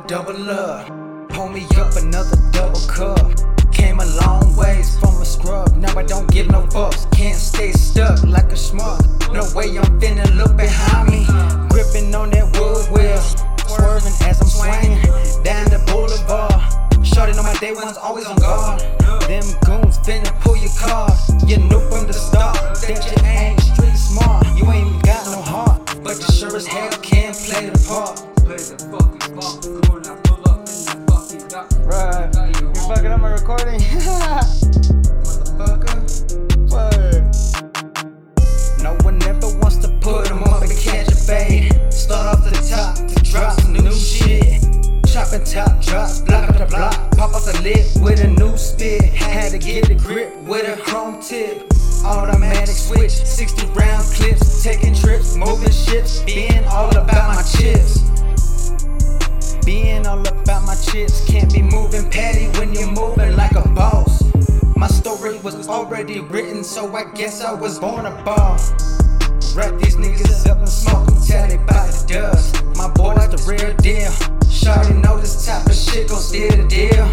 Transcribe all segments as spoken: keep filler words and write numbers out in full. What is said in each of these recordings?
double up. Pull me up another double cup. Came a long ways from a scrub. Now I don't give no fucks. Can't stay stuck like a schmuck. No way I'm finna look behind me. Gripping on that wood wheel, swerving as I'm swinging down the boulevard. Shorty on my day one's always on guard. Them goons finna pull your card. You knew from the start that you ain't street smart. You ain't got no heart, but you sure as hell can play the part. Play the fucking part. Come on now, pull up in that fucking dock. Right, you fucking up my recording? Motherfucker. Word. No one ever wants to put them up and catch a fade. Start off the top to drop some new shit. Chopping top drops, block up the block. Pop off the lid with a new spit. Had to get the grip with a chrome tip. Automatic switch, sixty round clips. Taking trips, moving ships. Being all about my chips. Being all about my chips. Can't be moving patty when you're moving like a boss. My story was already written, so I guess I was born a ball. Wrap these niggas up and smoke them till they bite the dust. My boy, that's the real deal. Shawty know this type of shit gon' steal the deal.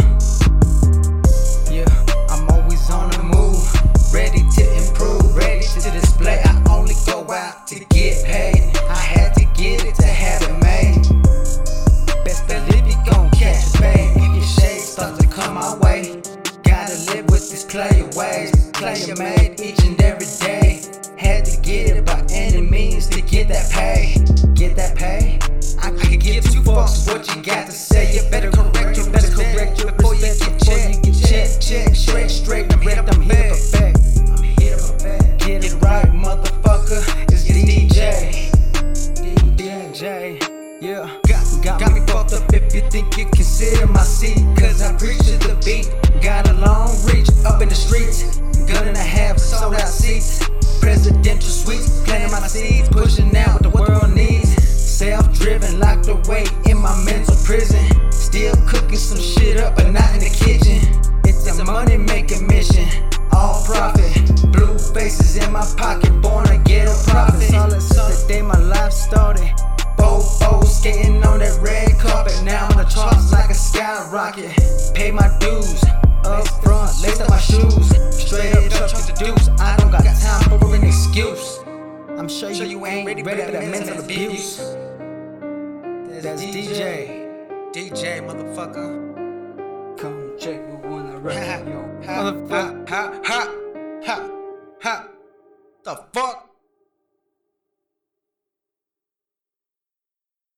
Yeah, I'm always on the move, ready to improve, ready to display. I only go out to get paid. I had to get it to have it made. Best believe you gon' catch a fade. If your shade starts to come my way, gotta live with this clay ways. Clay you made each and every day. Had to get it by any means to get that pay. Get that pay? I could give two fucks what you got to say. You better correct, you better correct your before you get checked. Check, check, straight, straight. I'm here, I'm here to perfect. I'm here to perfect. Get it right, motherfucker. It's D J. D J. Yeah. Got, got, got me fucked up if you think you consider my seat. Cause I preach to the beat. Got a long reach up in the streets. Gun and a half, sold out seats. Presidential suites, planting my seeds, pushing out what the world needs. Self-driven, locked away in my mental prison. Still cooking some shit up, but not in the kitchen. It's a money-making mission, all profit. Blue faces in my pocket, born a ghetto prophet. Since the day my life started, Bo-bo skating on that red carpet. Now I'm on the charts like a skyrocket. Pay my dues, up front, lace up my shoes. Straight up truck to the deuce, I don't got time for an excuse. I'm sure you ain't ready for that mental abuse. That's D J. D J, motherfucker. Come check me when I rap, yo. Ha, ha, ha, ha, ha, ha. The fuck?